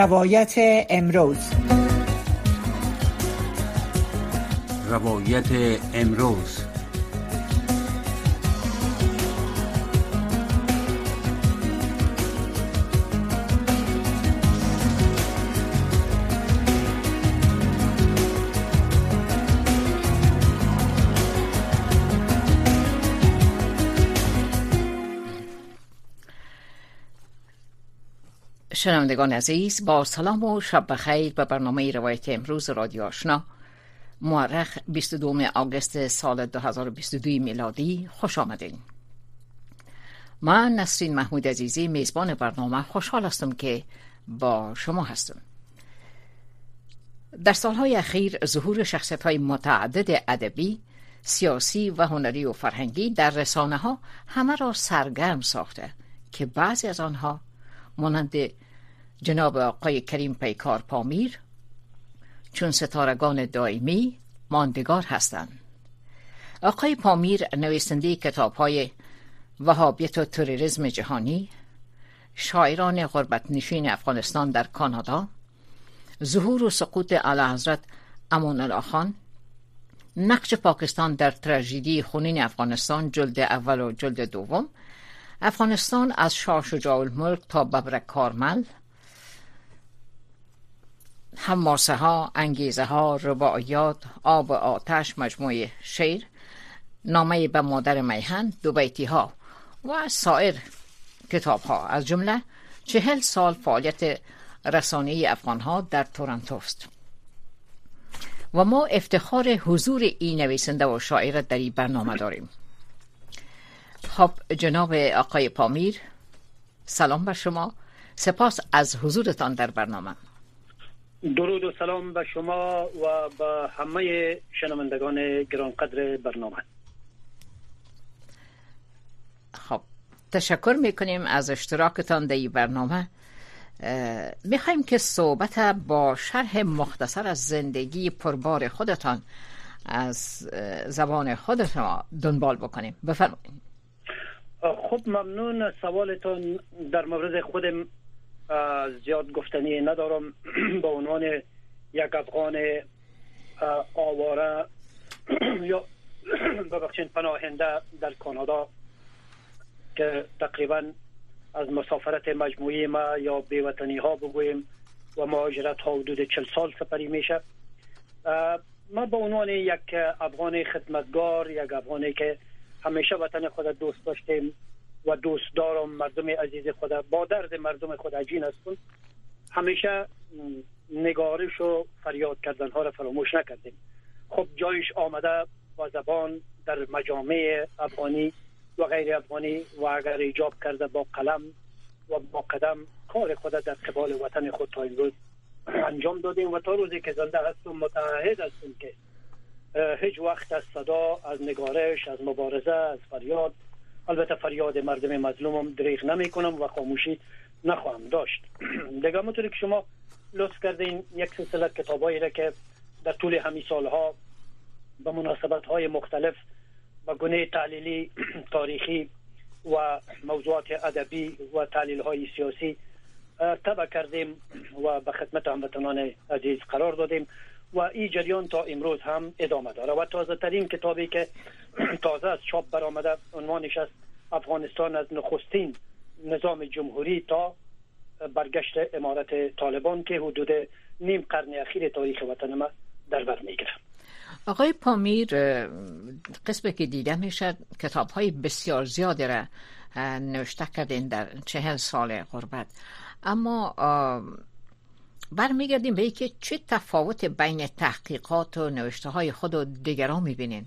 روایت امروز. روایت امروز. شنوندگان عزیز، با سلام و شب بخیر به برنامه روایت امروز رادیو آشنا. مورخ 22 آگوست سال 2022 میلادی خوش آمدین. من نسرین محمود عزیزی میزبان برنامه خوشحال هستم که با شما هستم. در سالهای اخیر ظهور شخصیت‌های متعدد ادبی، سیاسی و هنری و فرهنگی در رسانه‌ها همه را سرگرم ساخته که بعضی از آنها مانند جناب آقای کریم پیکار پامیر چون ستارگان دائمی ماندگار هستند. آقای پامیر نویسنده کتاب‌های وهابیت و تروریسم جهانی، شاعران غربت نشین افغانستان در کانادا، ظهور و سقوط اعلیحضرت امان الله خان، نقش پاکستان در تراژدی خونین افغانستان جلد اول و جلد دوم، افغانستان از شاه شجاع الملک تا ببرک کارمل، حماسه ها، انگیزه ها، رباعیات، آب و آتش، مجموعه شعر، نامه به مادر میهن، دو بیتی ها و سایر کتاب ها، از جمله 40 سال فعالیت رسانه‌ای افغان ها در تورنتو است. و ما افتخار حضور این نویسنده و شاعر در این برنامه داریم. خب جناب آقای پامیر، سلام بر شما، سپاس از حضورتان در برنامه. درود و سلام به شما و به همه شنوندگان گرانقدر برنامه. خب تشکر میکنیم از اشتراکتان در این برنامه. میخوایم که صحبت با شرح مختصر از زندگی پربار خودتان از زبان خودتان دنبال بکنیم. بفرمایید. خب ممنون. سوالتان در مورد خودم زیاد گفتنی ندارم. به عنوان یک افغان آواره یا ببخشید پناهنده در کانادا که تقریبا از مسافرت مجموعی ما یا بیوطنی ها بگوییم و مهاجرت ها حدود 40 سال سپری میشه. ما به عنوان یک افغان خدمتگار، یک افغانی که همیشه وطن خود دوست داشتیم و دوست دارم، مردم عزیز خود با درد مردم خود عجین هستم، همیشه نگارش و فریاد کردن ها را فراموش نکردیم. خب جایش آمده با زبان در مجامع افغانی و غیر افغانی و اگر ایجاب کرده با قلم و با قدم کار خود در قبال وطن خود تا امروز انجام دادیم و تا روزی که زنده هستم متعهد هستم که هیچ وقت از صدا، از نگارش، از مبارزه، از فریاد، البته فریاد مردم مظلومم دریغ نمی کنم و خاموشی نخواهم داشت. دیگه همونطوری که شما لطف کردین یک سلسله کتابایی را که در طول همین سالها به مناسبت های مختلف با گونه تحلیلی، تاریخی و موضوعات ادبی و تحلیل های سیاسی تبع کردیم و به خدمت هموطنان عزیز قرار دادیم و این جریان تا امروز هم ادامه داره و تازه ترین کتابی که تازه از چاپ برآمده عنوانش است افغانستان از نخستین نظام جمهوری تا برگشت امارت طالبان که حدود نیم قرن اخیر تاریخ وطن ما در بر میگیره. آقای پامیر، قسمتی که دیده میشه کتاب های بسیار زیادی را نوشته کردین در 40 سال غربت، اما برمیگردیم به اینکه چه تفاوت بین تحقیقات و نوشته های خود و دیگران میبینین؟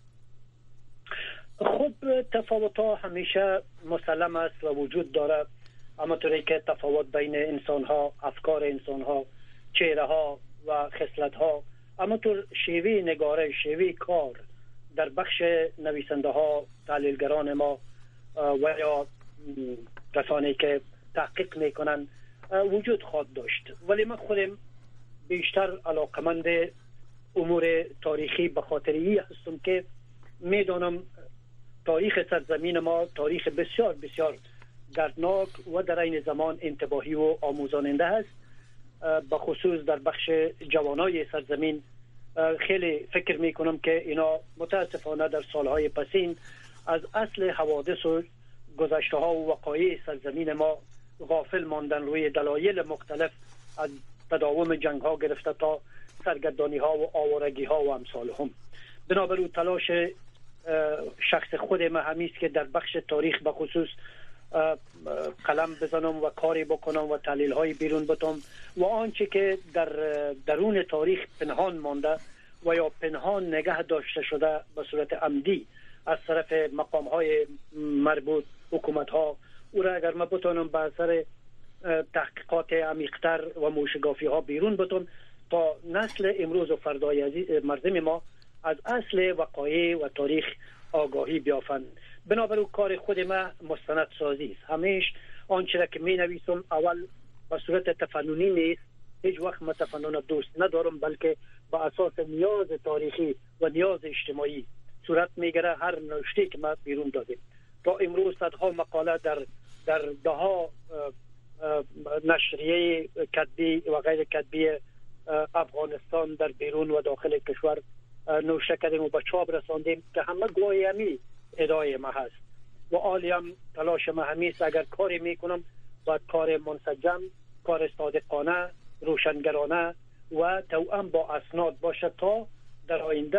خب تفاوت ها همیشه مسلم است و وجود داره، اما طوری که تفاوت بین انسان ها، افکار انسان ها، چهره ها و خصلت ها، اما طور شیوه نگارش، شیوه کار در بخش نویسنده ها، تحلیلگران ما و یا کسانی که تحقیق میکنن وجود خواهد داشت. ولی من خودم بیشتر علاقمند امور تاریخی به خاطری هستم که میدانم تاریخ سرزمین ما تاریخ بسیار بسیار دردناک و در این زمان انتباهی و آموزاننده است به خصوص در بخش جوانای سرزمین خیلی فکر میکنم که اینا متاسفانه در سالهای پسین از اصل حوادث و گذشته ها و وقایع سرزمین ما غافل ماندن، روی دلایل مختلف از تداوم جنگ ها گرفته تا سرگردانی ها و آوارگی ها و امثال هم. بنابراین تلاش شخص خود ما همیست که در بخش تاریخ به خصوص قلم بزنم و کاری بکنم و تحلیل های بیرون بتم و آنچه که در درون تاریخ پنهان مانده و یا پنهان نگه داشته شده به صورت عمدی از طرف مقام های مربوط، حکومت ها، او را اگر ما بتونم به اثر تحقیقات عمیق‌تر و موشگافی ها بیرون بتم تا نسل امروز و فردای مردم ما از اصل وقایع و تاریخ آگاهی بیافند. بنابراین کار خود ما مستند سازی است. همیشه آنچه را که می نویسم اول به صورت تفننی نیست، هیچ وقت من تفنن دوست ندارم، بلکه با اساس نیاز تاریخی و نیاز اجتماعی صورت میگیره هر نوشته که ما بیرون دادیم. تا امروز صدها مقاله در دهها نشریه کتبی و غیر کتبی افغانستان در بیرون و داخل کشور نوشته کردیم و به چاپ رساندیم که همه گواهی همی ادعای ما هست و عالیم تلاش ما همیست اگر کاری میکنم باید کار منسجم، کار صادقانه، روشنگرانه و توأم با اسناد باشه تا در آینده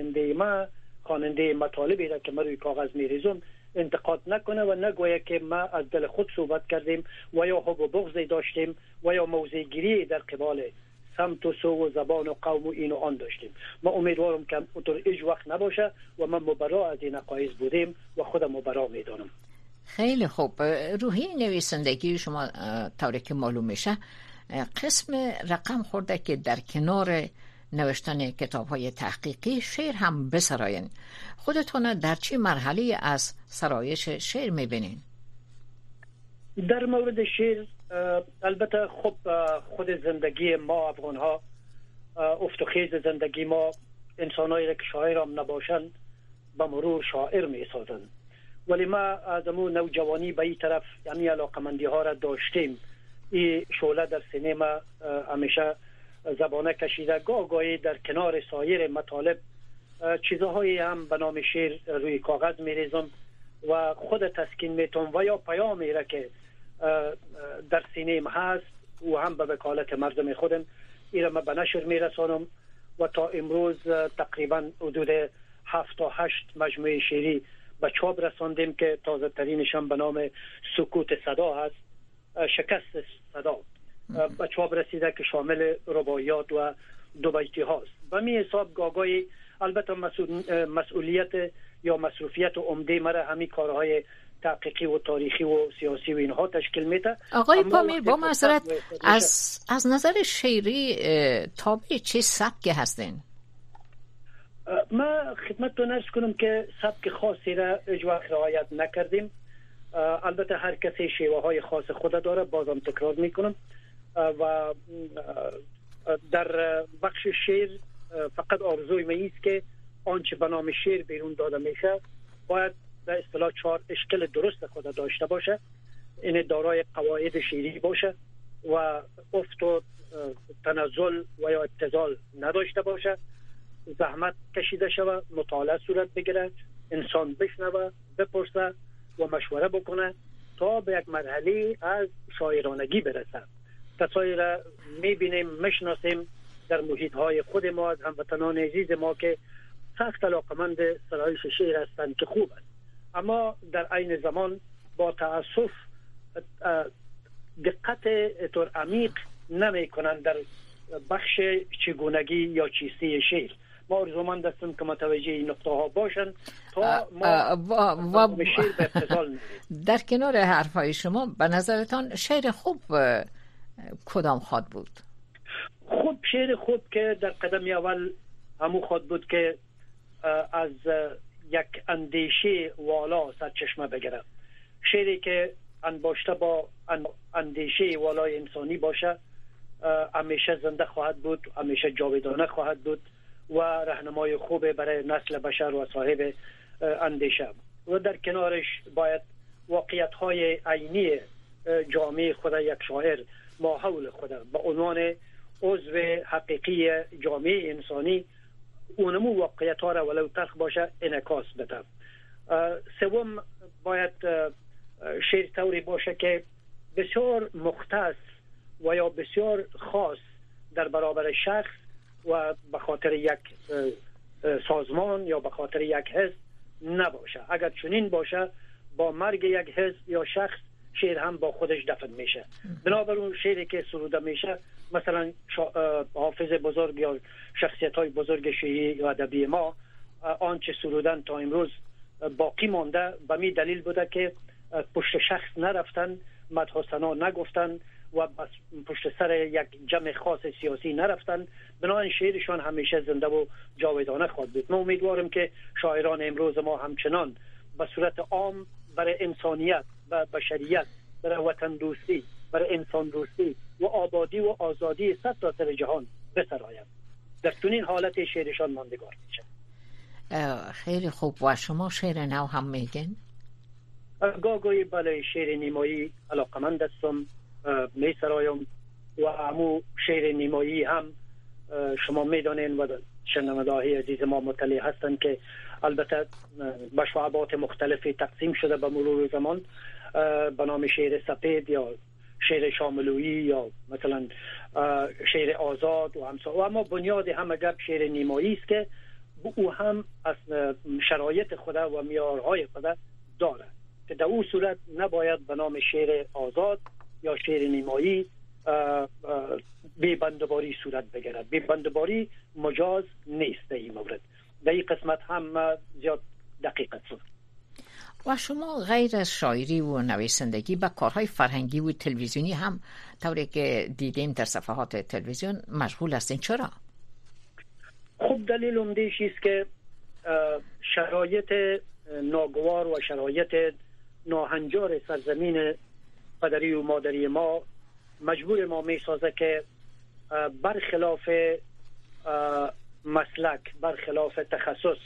خواننده مطالبی را که ما روی کاغذ میریزم انتقاد نکنه و نگویه که ما از دل خود صحبت کردیم و یا حب و بغضی داشتیم و یا موضع گیری در قبال سمت و سو و زبان و قوم و این و آن داشتیم. ما امیدوارم که اونطور هیچ وقت نباشه و من مبرا از این عقاید بودیم و خودم مبرا میدانم. خیلی خوب. روحی نویسندگی شما طوری که معلوم میشه قسم رقم خورده که در کنار نوشتن کتاب‌های تحقیقی شعر هم بسراین. خودتون در چه مرحله از سرایش شعر میبینین؟ در مورد شعر البته خب خود زندگی ما افغان‌ها، افت و خیز زندگی ما، انسانایی که شاعر هم نباشن به مرور شاعر میسازن، ولی ما از امون نوجوانی به این طرف یعنی علاقمندی ها را داشتیم. این شعله در سینما همیشه زبانه کشیده، گاهی در کنار سایر مطالب چیزهایی هم به نام شعر روی کاغذ میریزم و خود تسکین میتونم و یا پیامی را که در سینما هست و هم به وکالت مردم خودم ایرا ما به نشر میرسانم و تا امروز تقریبا حدود 7 تا 8 مجموعه شعری به چاپ رساندیم که تازه ترینشان به نام سکوت صدا هست، شکست صدا به چاپ رسیده که شامل رباعیات و دو بیتی هاست. و می حساب گاگای البته مسئولیت یا مصروفیت و عمده مرا همین کارهای تحقیقی و تاریخی و سیاسی و اینها تشکیل میده. آقای پامیر با معذرت از نظر شعری تابع چه سبکی هستین؟ ما خدمتتون عرض کنم که سبک خاصی را اجواء رعایت نکردیم. البته هر کسی شیوه های خاص خود داره، بازم تکرار میکنم و در بخش شعر فقط آرزوی من است که آنچه به نام شعر بیرون داده میشه باید به اصطلاح 4 اشکال درست خود داشته باشه، این دارای قواعد شعری باشه و افت و تنزل و یا ابتذال نداشته باشه، زحمت کشیده شود، مطالعه صورت بگیره، انسان بشنوه، بپرسه و مشوره بکنه تا به یک مرحله از شاعرانگی برسه. کسایی را میبینیم، مشناسیم در محیط های خود ما از هموطنان عزیز ما که سخت علاقمند سرایش شعر هستند که خوب است، اما در عین زمان با تأسف دقت طور عمیق نمی کنند در بخش چگونگی یا چیستی شعر. ما آرزومند هستیم که متوجه این نقطه ها باشند تا ما شعر به اتصال نریم. در کنار حرفهای شما به نظرتان شعر خوب کدام خواد بود؟ خوب شعر خوب که در قدم اول همون خواد بود که از یک اندیشه والا سرچشمه بگیره، شعری که انباشته با اندیشه والای انسانی باشه، همیشه زنده خواهد بود، همیشه جاودانه خواهد بود و راهنمای خوب برای نسل بشر و صاحب اندیشه. و در کنارش باید واقعیت‌های عینی جامعه خود یک شاعر ماحول خود به عنوان عضو حقیقی جامعه انسانی اونمو واقعیت ها را ولو تلخ باشه انعکاس بده. سوم باید شعر طوری باشه که بسیار مختص و یا بسیار خاص در برابر شخص و به خاطر یک سازمان یا به خاطر یک حزب نباشه. اگر چنین باشه با مرگ یک حزب یا شخص شعر هم با خودش دفن میشه. بنابراین شعری که سروده میشه مثلا حافظ بزرگ یا شخصیت های بزرگ شیعی و ادبی ما آنچه سرودن تا امروز باقی مانده به می دلیل بوده که پشت شخص نرفتن، مدح و ثنا نگفتن و پشت سر یک جمع خاص سیاسی نرفتن. بنابراین شعرشان همیشه زنده و جاودانه خواهد بود. من امیدوارم که شاعران امروز ما همچنان به صورت عام برای انسانیت و بشریت، برای وطن دوستی، برای انسان دوستی و آبادی و آزادی سرتاسر جهان بسرایند. در چنین حالت شعرشان ماندگار میشه. خیلی خوب. و شما شعر نو هم میگن؟ گاهی بله، شعر نیمایی علاقمند هستم، میسرایم و همو شعر نیمایی هم شما میدانین و شنونده‌های عزیز ما مطلع هستند که البته به شعبات مختلفی تقسیم شده به مرور زمان به نام شعر سپید یا شعر شاملویی یا مثلا شعر آزاد و همسا. و اما بنیاد همه گپ شعر نیمایی است که او هم از شرایط خود و معیارهای خود داره که در اون صورت نباید به نام شعر آزاد یا شعر نیمایی بی‌بندباری صورت بگیرد. بی‌بندباری مجاز نیست در این مورد. در این قسمت هم زیاد دقیق است. و شما غیر از شاعری و نویسندگی به کارهای فرهنگی و تلویزیونی هم طوری که دیدیم در صفحات تلویزیون مشغول هستین. چرا؟ خب دلیل عمده‌اش است که شرایط ناگوار و شرایط ناهنجار سرزمین پدری و مادری ما مجبور ما میسازه که برخلاف مسلک، برخلاف تخصص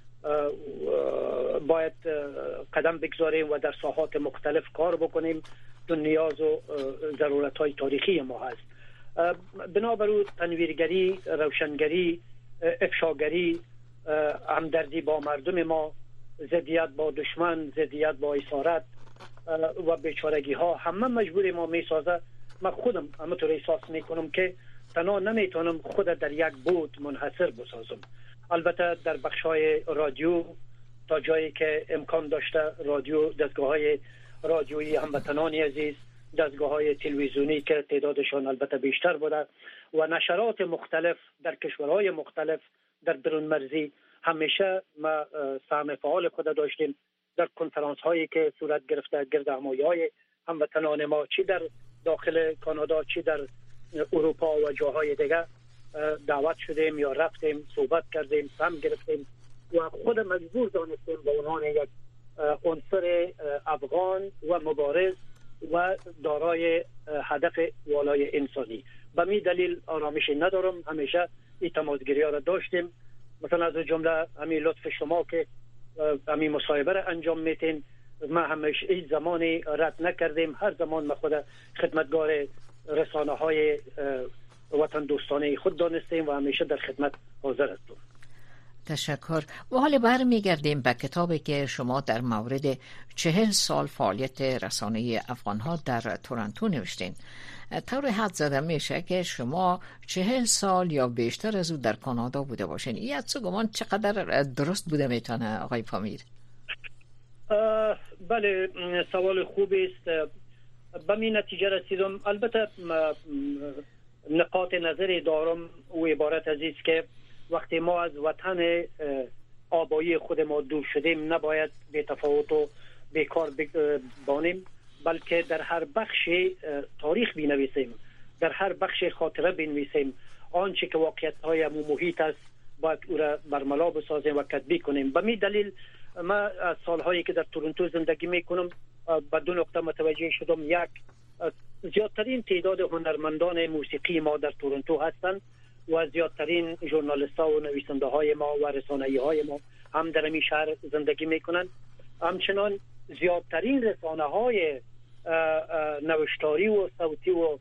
باید قدم بگذاریم و در ساحات مختلف کار بکنیم. تو نیاز و ضرورت‌های تاریخی ما هست. بنابراین تنویرگری، روشنگری، افشاگری، همدردی با مردم ما، ضدیت با دشمن، ضدیت با اسارت و بیچارگی ها همه مجبور ما میسازه. من خودم همونطور احساس میکنم که تنها نمیتونم خود در یک بود منحصر بسازم. البته در بخشای رادیو تا جایی که امکان داشته رادیو، دستگاه‌های رادیویی هموطنان عزیز، دستگاه‌های تلویزیونی که تعدادشان البته بیشتر بوده و نشرات مختلف در کشورهای مختلف در برون مرزی همیشه ما سهم فعال خود داشتیم. در کنفرانس هایی که صورت گرفته گرد همایی هموطنان ما چی در داخل کانادا چی در اروپا و جاهای دیگه دعوت شدیم یا رفتیم، صحبت کردیم، سهم گرفتیم و خود مجبور دانستیم به عنوان یک عنصر افغان و مبارز و دارای هدف والای انسانی. به می دلیل آرامش ندارم. همیشه این تماسگیری ها را داشتیم. مثلا از جمله همین لطف شما که همین مصاحبه را انجام میتین، ما همیشه این زمانی رد نکردیم. هر زمان ما خود خدمتگار رسانه های وطن دوستانه خود دانستیم و همیشه در خدمت حاضر هستیم. تشکر. و حالا برمیگردیم به کتابی که شما در مورد 40 سال فعالیت رسانه افغانها در تورنتو نوشتین. طور حد زده میشه که شما 40 سال یا بیشتر از او در کانادا بوده باشین. این حدس گمان چقدر درست بوده میتونه آقای پامیر؟ بله، سوال خوبی است. به می نتیجه رسیدم. البته نقاط نظری دارم و عبارت از است که وقتی ما از وطن آبایی خود ما دور شدیم نباید بی تفاوت و بیکار بانیم، بلکه در هر بخش تاریخ بنویسیم، در هر بخش خاطره بنویسیم. آنچه که واقعیت‌های محیط است باید او را برملا بسازیم و کتبی کنیم. به می دلیل ما از سالهایی که در تورنتو زندگی میکنم به دو نقطه متوجه شدم. یک، زیادترین تعداد هنرمندان موسیقی ما در تورنتو هستند و زیادترین ژورنالیست‌ها و نویسنده‌های ما و رسانه‌های ما هم در این شهر زندگی میکنند. همچنان زیادترین رسانه‌های نوشتاری و صوتی و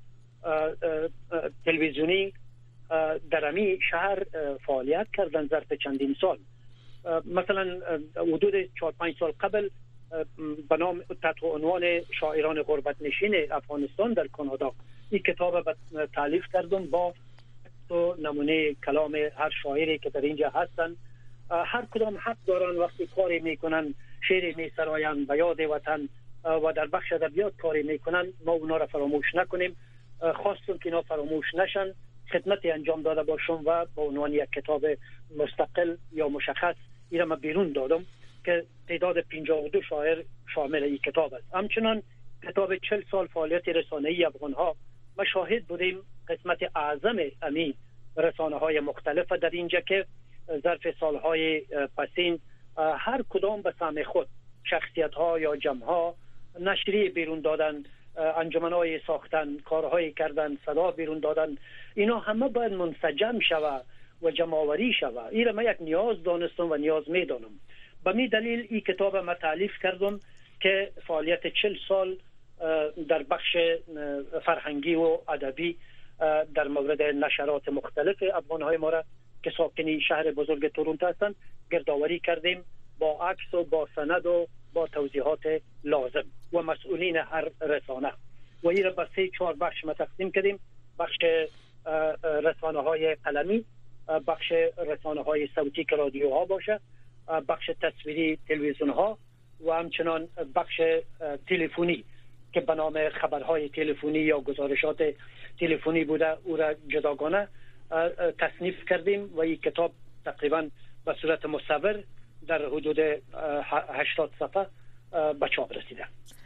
تلویزیونی در امی شهر فعالیت کردن ظرف چندین سال. مثلا حدود 4-5 سال قبل به نام تحت عنوان شاعران غربت نشین افغانستان در کانادا این کتاب تالیف کردم با نمونه کلام هر شاعری که در اینجا هستن. هر کدام حق دارن وقتی کاری میکنن، شعر میسراین به یاد وطن و در بخش ادبیات کاری میکنن، ما اونا را فراموش نکنیم. خواستم که اینا فراموش نشن، خدمتی انجام داده باشم و با عنوان یک کتاب مستقل یا مشخص این را من بیرون دادم که تعداد 52 شاعر شامل این کتاب است. همچنان کتاب 40 سال فعالیت رسانه‌ای افغان‌ها ما شاهد بودیم. قسمت اعظم امی رسانه‌های مختلف در اینجا که ظرف سالهای پسین هر کدام به سهم خود شخصیت‌ها یا جمع‌ها نشریه بیرون دادن، انجمن‌های ساختن، کارهایی کردن، صدا بیرون دادن. اینا همه باید منسجم شود و جمع‌آوری شود. این را من یک نیاز دانستم و نیاز می‌دانم. به می دلیل این کتاب ما تالیف کردم که فعالیت 40 سال در بخش فرهنگی و ادبی در مورد نشرات مختلف افغان‌های ما را که ساکنی شهر بزرگ تورنتو هستند گردآوری کردیم با عکس و با سند و با توضیحات لازم و مسئولین هر رسانه و این را به 3-4 بخش ما تقسیم کردیم. بخش رسانه‌های قلمی، بخش رسانه‌های صوتی که رادیوها باشه، بخش تصویری تلویزیون ها و همچنان بخش تلفنی که به نام خبرهای تلفنی یا گزارشات تلفنی بوده، او را جداگانه تصنیف کردیم و این کتاب تقریبا به صورت مصور در حدود 80 صفحه به چاپ رسیده.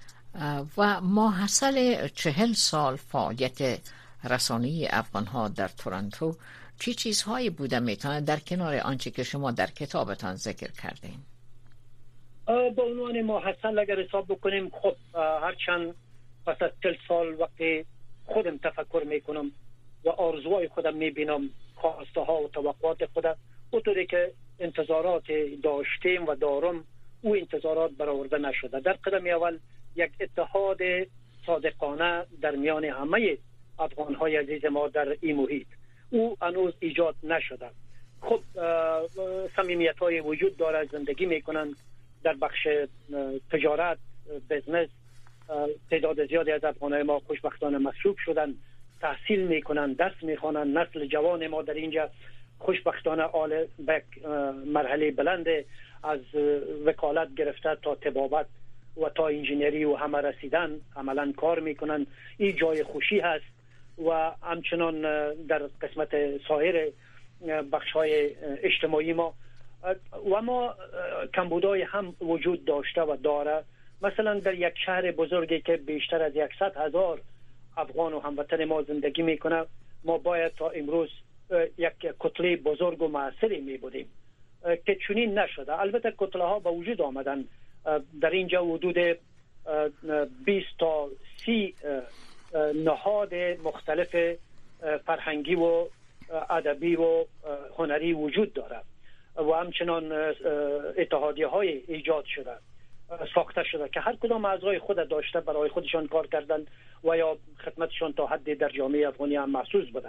و ماحصل 40 سال فعالیت رسانه‌ای افغان‌ها در تورنتو چی چیزهایی بوده میتونه در کنار آنچه که شما در کتابتان ذکر کردین؟ با عنوان ماحصل اگر حساب بکنیم، خب هرچند پس از 40 سال وقتی خودم تفکر میکنم و آرزوهای خودم میبینم، خواسته ها و توقعات خودم، اونطوری که انتظارات داشتیم و دارم او انتظارات برآورده نشده. در قدم اول یک اتحاد صادقانه در میان همه افغان‌های عزیز ما در این محیط او هنوز ایجاد نشده. خب صمیمیت‌های وجود داره، زندگی میکنن در بخش تجارت، بزنس. تعداد زیادی از افغان‌های ما خوشبختانه مصروف شدن، تحصیل میکنن، درس میخوانن. نسل جوان ما در اینجا خوشبختانه آل به مرحله بلند از وکالت گرفته تا طبابت و تا انجینری و همه رسیدن، عملا کار میکنن. این جای خوشی هست و همچنان در قسمت سایر بخش‌های اجتماعی ما و ما کمبودهای هم وجود داشته و داره. مثلا در یک شهر بزرگی که بیشتر از 100,000 افغان و هموطن ما زندگی میکنه، ما باید تا امروز یک کتله بزرگ و معاصری می بودیم که چنین نشده. البته کتله ها به وجود آمدن در اینجا، حدود 20 تا 30 نهاد مختلف فرهنگی و ادبی و هنری وجود داره و همچنان اتحادیه های ایجاد شده، ساخته شده که هر کدام اعضای خود داشته، برای خودشان کار کردن و یا خدمتشان تا حدی در جامعه افغانی هم محسوس بوده.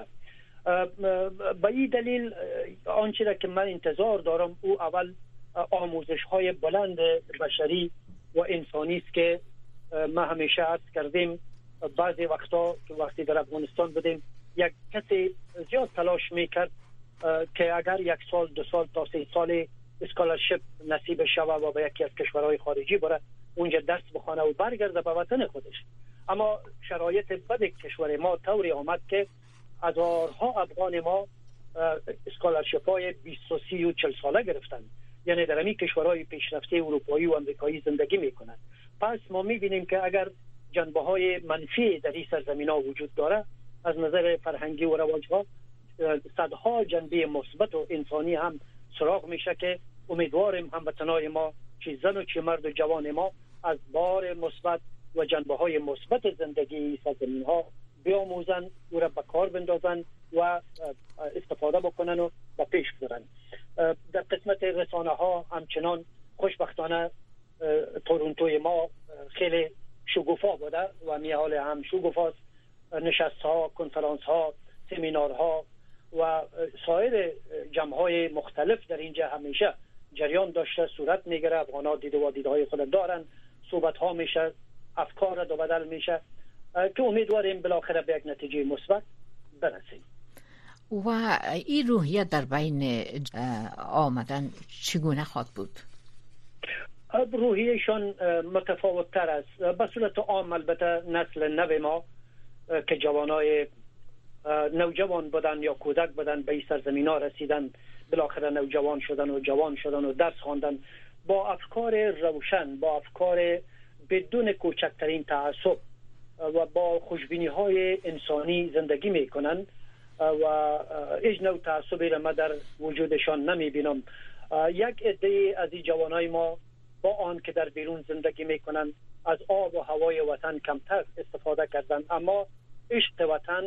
به این دلیل آنچه را که من انتظار دارم او اول آموزش های بلند بشری و انسانی است که ما همیشه عرض کردیم. بعضی وقتا که وقتی در افغانستان بودیم یک کسی زیاد تلاش میکرد که اگر 1 سال 2 سال تا 3 سال اسکالرشپ نصیب شود و به یکی از کشورهای خارجی بره اونجا درس بخونه و برگرده به وطن خودش. اما شرایط بد کشور ما طوری آمد که هزارها افغان ما اسکالرشپ های 20 و 30 و 40 ساله گرفتن، یعنی در همین کشورهای پیشرفته اروپایی و امریکایی زندگی میکنند. پس ما میبینیم که اگر جنبه های منفی در این سرزمین ها وجود داره، از نظر فرهنگی و رواج‌ها صدها جنبه مثبت و انسانی هم سراغ میشه که امیدواریم هموطنای ما، چه زن و چه مرد و جوان ما، از بار مثبت و جنبه های مثبت زندگی سرزمین ها بیاموزن، او را به کار بندازن و استفاده بکنن و به پیش برن. در قسمت رسانه ها همچنان خوشبختانه تورنتوی ما خیلی شگوفا بوده و میحال هم شگوفاست. نشست‌ها، کنفرانس‌ها، سمینارها و سایر جمع‌های مختلف در اینجا همیشه جریان داشته، صورت میگیره. افغان‌ها دید و دیدهای خود دارن، صحبت‌ها میشه، افکار را بدل میشه که امیدواریم بالاخره به یک نتیجه مثبت برسیم. و این روحیه در بین آمدن چگونه خواهد بود؟ روحیهشان متفاوت تر است. به صورت عام البته نسل نو ما که جوانای نوجوان بودن یا کودک بودن به این سرزمین ها رسیدن، بالاخره نوجوان شدن و جوان شدن و درس خواندن، با افکار روشن، با افکار بدون کوچکترین تعصب و با خوشبینی های انسانی زندگی میکنن و هیچ نوع تعصبی را من در وجودشان نمی بینم. یک عده از این جوانای ما با آن که در بیرون زندگی میکنن از آب و هوای وطن کمتر استفاده کردن، اما عشق وطن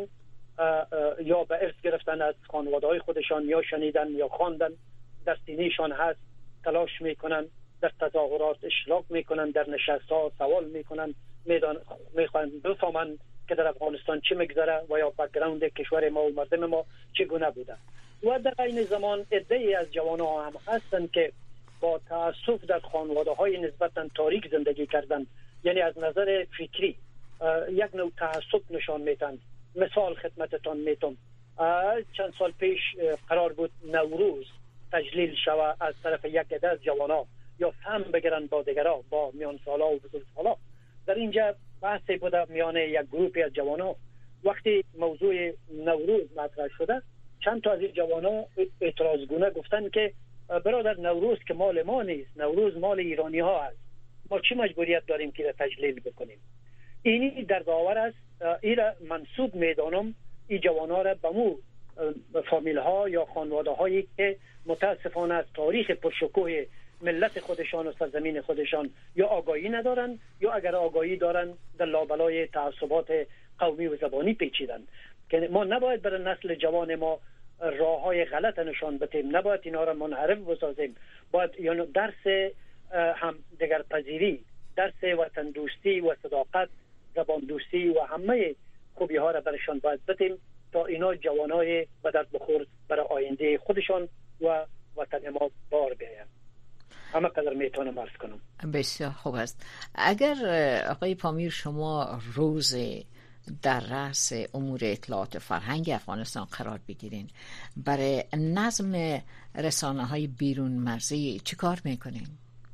یا به ارث گرفتن از خانواده های خودشان یا شنیدن یا خواندن در سینه‌شان هست. تلاش میکنن، در تظاهرات اشتراک میکنن، در نشست‌ها سوال میکنن، میخوان بفهمن که در افغانستان چه میگذره و یا بک‌گراند کشور ما و مردم ما چگونه بوده. و در این زمان عده‌ای از جوانان هم هستند که با تعصب در خانواده‌های نسبتاً تاریک زندگی کردن، یعنی از نظر فکری یک نوع تعصب نشان میدن. مثال خدمتتان میتونم، چند سال پیش قرار بود نوروز تجلیل شوه از طرف یک عده از جوانا یا فهم بگیرن با دیگرها، با میان سالا و بزرگ سالا. در اینجا بحثی بوده میان یک گروپی از جوانا. وقتی موضوع نوروز مطرح شده، چند تا از این جوانا اعتراضگونه گفتن که برادر، نوروز که مال ما نیست، نوروز مال ایرانی ها است، ما چه مجبوریت داریم که تجلیل بکنیم؟ اینی در باور است. ایرا منصوب میدانم این جوانا را به مو فامیل ها یا خانواده هایی که متاسفانه از تاریخ پرشکوه ملت خودشان و سرزمین خودشان یا آگاهی ندارن یا اگر آگاهی دارن در لابلای تعصبات قومی و زبانی پیچیدن. که ما نباید برای نسل جوان ما راه های غلط نشان بدیم، نباید اینا را منحرف بسازیم. باید یعنی درس هم دیگر پذیری، درس وطن دوستی و صداقت، زبان دوستی و همه خوبی ها را برشان باید بدیم تا اینا جوانای به درد بخور برای آینده خودشان و وطن ما بار بیاین. همه قدر میتونم عرض کنم. بسیار خوب است. اگر آقای پامیر شما روز در رأس امور اطلاعات فرهنگ افغانستان قرار بگیرین، برای نظم رسانه‌های بیرون مرزی چی کار میکنین؟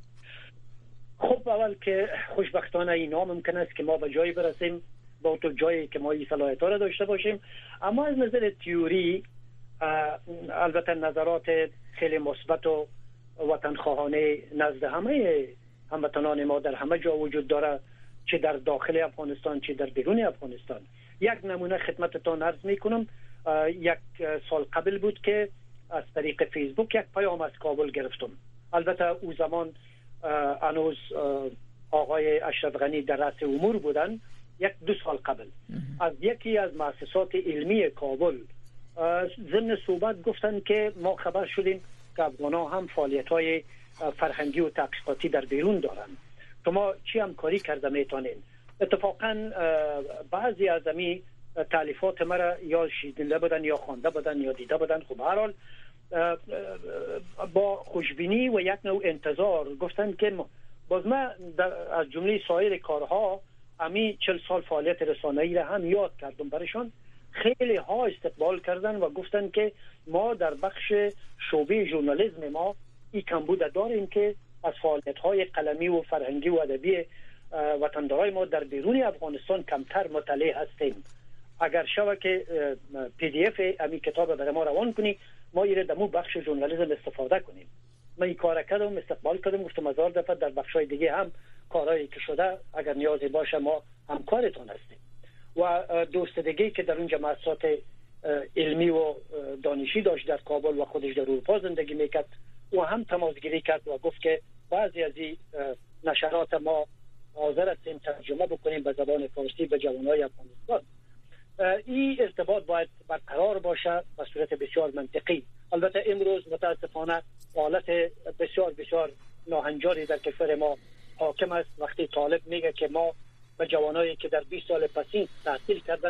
خب اول که خوشبختانه اینا ممکن است که ما به جایی برسیم، با تو جایی که ما این صلاحیت‌ها را داشته باشیم. اما از نظر تئوری البته نظرات خیلی مثبت و وطن خواهانه نزد همه هموطنان ما در همه جا وجود داره، چه در داخل افغانستان چه در بیرون افغانستان. یک نمونه خدمتتان عرض میکنم. یک سال قبل بود که از طریق فیسبوک یک پیام از کابل گرفتم. البته او زمان هنوز آقای اشرف غنی در رأس امور بودن. 1-2 سال قبل از یکی از مؤسسات علمی کابل ضمن صحبت گفتن که ما خبر شدیم که افغان‌ها هم فعالیت‌های فرهنگی و تحقیقاتی در بیرون دارن، تو ما چی همکاری کرده میتونین؟ اتفاقا بعضی از امی تالیفات مرا یا شنیده بودن یا خوانده بودن یا دیده بودن. خب هر حال با خوشبینی و یک نوع انتظار گفتن که باز من از جمله سایر کارها امی 40 سال فعالیت رسانه‌ای را هم یاد کردم برشان. خیلی ها استقبال کردن و گفتن که ما در بخش شعبه ژورنالیسم ما این کمبود داریم که از فعالیت‌های قلمی و فرهنگی و ادبی وطندارای ما در بیرون افغانستان کمتر مطلع هستیم. اگر شوه که پی دی اف امی کتاب برای ما روان کنی، ما ایره دمو بخش ژورنالیسم استفاده کنیم. من این کار کردم، استقبال کردم، گفتم هزار دفعه در بخش‌های دیگه هم کارهایی که شده اگر نیازی باشه ما همکارتون هستیم. و دوست دیگه که در اونجا مؤسسات علمی و دانشی داشت در کابل و خودش در اروپا زندگی میکرد و هم تماسگیری کرد و گفت که بعضی از این نشرات ما حاضر هستیم ترجمه بکنیم به زبان فارسی به جوانای افغانستان. این ارتباط باید برقرار باشه به صورت بسیار منطقی. البته امروز متاسفانه حالت بسیار ناهنجاری در کشور ما حاکم است. وقتی طالب میگه که ما به جوانایی که در 20 سال پسین تحصیل کردن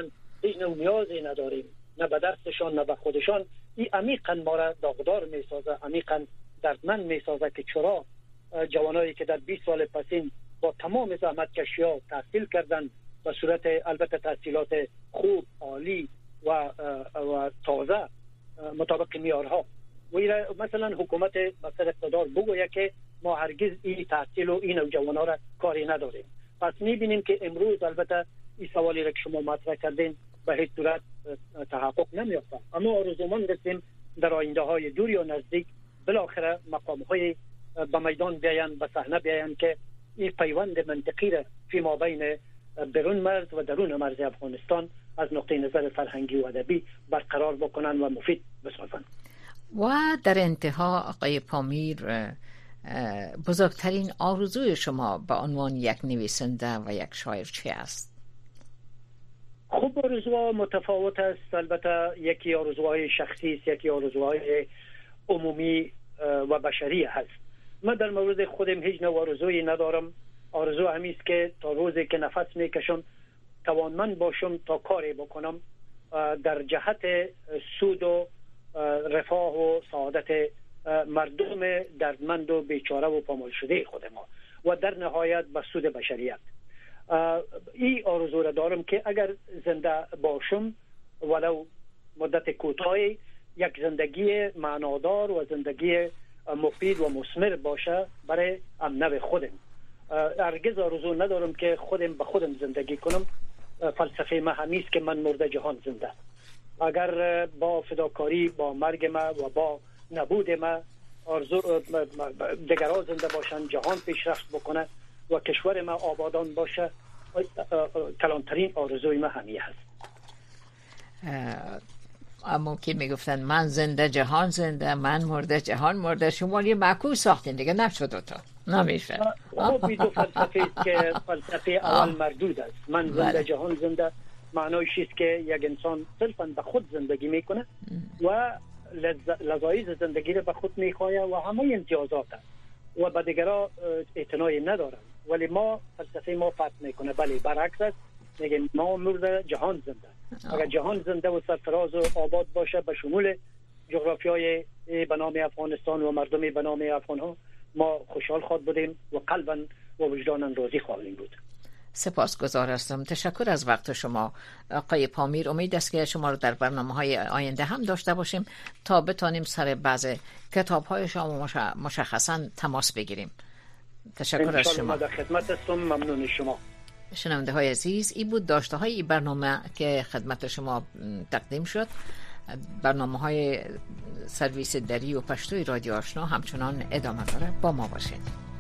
هیچ نوع نیازی نداریم، نه به درسشان نه به خودشان. این عمیقا ما را داغدار میسازه، عمیقا دردمند میسازه که چرا جوانایی که در 20 سال پسین با تمام زحمتکشی‌ها تحصیل کردن به صورت البته تحصیلات خوب، عالی و تازه مطابق معیارها، و مثلا حکومت مثلا اقتدار بگوید که ما هرگز این تحصیل و این جوانان را کاری نداریم. پس میبینیم که امروز البته این سوالی را که شما مطرح کردین به هیچ صورت تحقق نمیافته، اما آرزومند هستیم در آینده های دور یا نزدیک بالاخره مقام های به میدان بیاین، به صحنه بیاین که این پیوند منطقی را فی ما بین برون مرز و درون مرز افغانستان از نقطه نظر فرهنگی و ادبی برقرار بکنن و مفید بسازن. و در انتها آقای پامیر، بزرگترین آرزوی شما به عنوان یک نویسنده و یک شاعر چی است؟ خب آرزوها متفاوت است، البته یکی آرزوهای شخصی است، یکی آرزوهای عمومی و بشری هست. من در مورد خودم هیچ نوع آرزویی ندارم. آرزو همیست که تا روزی که نفس میکشم توانمند باشم تا کاری بکنم در جهت سود و رفاه و سعادت مردم دردمند و بیچاره و پامال شده خود ما و در نهایت به سود بشریت. این آرزو را دارم که اگر زنده باشم ولو مدت کوتاهی، یک زندگی معنادار و زندگی مفید و مثمر باشه برای امنه خودم. هرگز آرزو ندارم که خودم به خودم زندگی کنم. فلسفه ما همیست که من مرده جهان زنده. اگر با فداکاری با مرگ ما و با نبود ما آرزو دیگران زنده باشن، جهان پیشرفت بکنه و کشور ما آبادان باشه، کلانترین آرزوی ما همیه هست. اما که میگفتن من زنده جهان زنده، من مرده جهان مرده، شما یه معکوس ساختین دیگه، نشد تا نمیشه. خب این دو فلسفه است که فلسفه اول مردود است. من زنده جهان زنده معنایش است که یک انسان صرفا به خود زندگی میکنه و لذایز زندگی رو به خود میخواهد و همه امتیازات و به دیگران اعتنایی ندارن. ولی ما فلسفه ما فرق میکنه، بله برعکس است، میگه ما مرده جهان زنده. اگر جهان زنده و سرفراز و آباد باشه به شمول جغرافیای به نام افغانستان و مردمی به نام افغان ها، ما خوشحال خواهد بودیم و قلبا و وجدانا راضی خواهیم بود. سپاسگزار هستم. تشکر از وقت شما آقای پامیر. امید است که شما رو در برنامه‌های آینده هم داشته باشیم تا بتانیم سر بعض کتاب‌های شما مشخصاً تماس بگیریم. تشکر از شما. در خدمت هستم. ممنون شما. شنونده های عزیز، این بود داشته های این برنامه که خدمت شما تقدیم شد. برنامه های سرویس دری و پشتوی رادیو آشنا همچنان ادامه داره. با ما باشید.